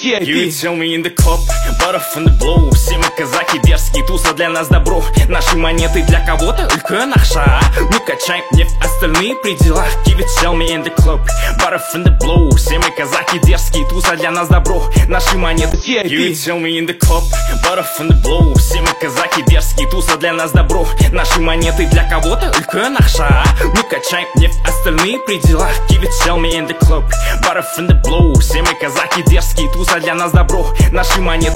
Give it to me in the cup, butter from the blow. Все мы казаки дерзкие, туса для нас добро. Наши монеты для кого-то үлкен ақша. Мы качаем нефть, остальные при делах. Give it to me in the club, butter from the blow. Все мы казаки дерзкие, туса для нас добро. Наши монеты Give it to me in the cup, butter from the blow. Все мы казаки дерзкие, туса для нас добро. Наши монеты для кого-то үлкен ақша. Мы качаем нефть, остальные при делах. Give it to me in the club, butter from the blow. Все мы казаки дерзкие, туса для нас добро. Наши монеты